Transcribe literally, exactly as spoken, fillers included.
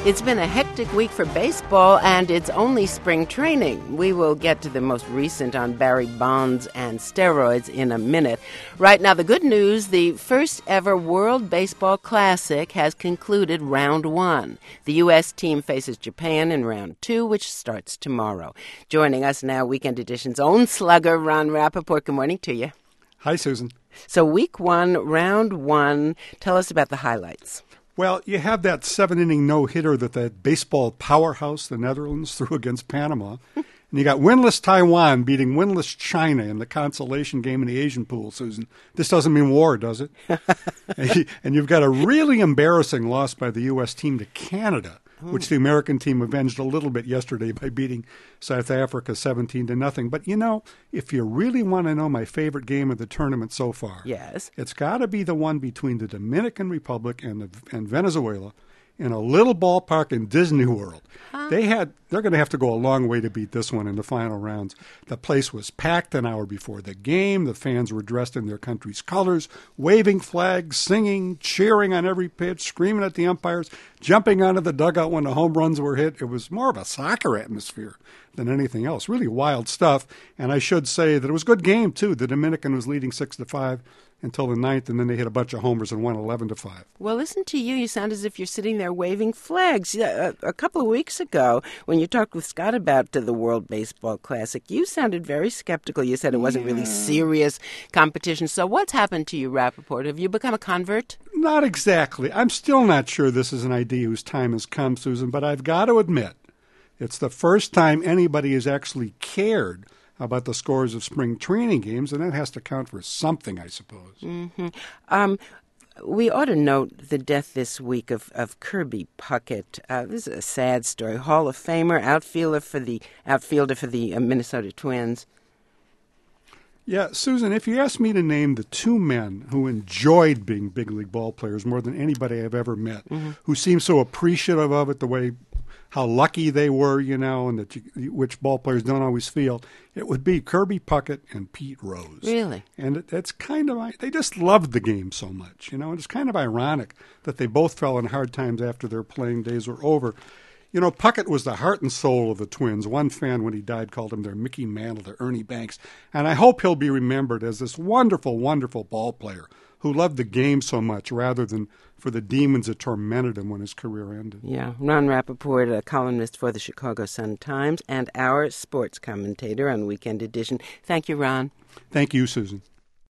It's been a hectic week for baseball, and it's only spring training. We will get to the most recent on Barry Bonds and steroids in a minute. Right now, the good news, the first ever World Baseball Classic has concluded round one. The U S team faces Japan in round two, which starts tomorrow. Joining us now, Weekend Edition's own slugger, Ron Rappaport. Good morning to you. Hi, Susan. So week one, round one, tell us about the highlights. Well, you have that seven-inning no-hitter that that baseball powerhouse, the Netherlands, threw against Panama. And you got winless Taiwan beating winless China in the consolation game in the Asian pool, Susan. This doesn't mean war, does it? And you've got a really embarrassing loss by the U S team to Canada, which the American team avenged a little bit yesterday by beating South Africa seventeen to nothing. But, you know, if you really want to know my favorite game of the tournament so far, yes, it's got to be the one between the Dominican Republic and, the, and Venezuela in a little ballpark in Disney World. Huh? They had, they're going to have to go a long way to beat this one in the final rounds. The place was packed an hour before the game. The fans were dressed in their country's colors, waving flags, singing, cheering on every pitch, screaming at the umpires, jumping out of the dugout when the home runs were hit. It was more of a soccer atmosphere than anything else. Really wild stuff. And I should say that it was a good game, too. The Dominican was leading six to five until the ninth, and then they hit a bunch of homers and won eleven to five. Well, listen to you. You sound as if you're sitting there waving flags. A, a couple of weeks ago, when you talked with Scott about uh, the World Baseball Classic, you sounded very skeptical. You said it wasn't yeah. really serious competition. So what's happened to you, Rappaport? Have you become a convert? Not exactly. I'm still not sure this is an idea whose time has come, Susan, but I've got to admit, it's the first time anybody has actually cared about the scores of spring training games, and that has to count for something, I suppose. Mm-hmm. Um, we ought to note the death this week of, of Kirby Puckett. Uh, this is a sad story. Hall of Famer, outfielder for the outfielder for the uh, Minnesota Twins. Yeah, Susan, if you asked me to name the two men who enjoyed being big league ball players more than anybody I've ever met, mm-hmm. who seemed so appreciative of it, the way how lucky they were, you know, and that you, which ball players don't always feel, it would be Kirby Puckett and Pete Rose. Really? And it, it's kind of, they just loved the game so much, you know, and it's kind of ironic that they both fell in hard times after their playing days were over. You know, Puckett was the heart and soul of the Twins. One fan, when he died, called him their Mickey Mantle, their Ernie Banks. And I hope he'll be remembered as this wonderful, wonderful ball player who loved the game so much rather than for the demons that tormented him when his career ended. Yeah, Ron Rappaport, a columnist for the Chicago Sun-Times and our sports commentator on Weekend Edition. Thank you, Ron. Thank you, Susan.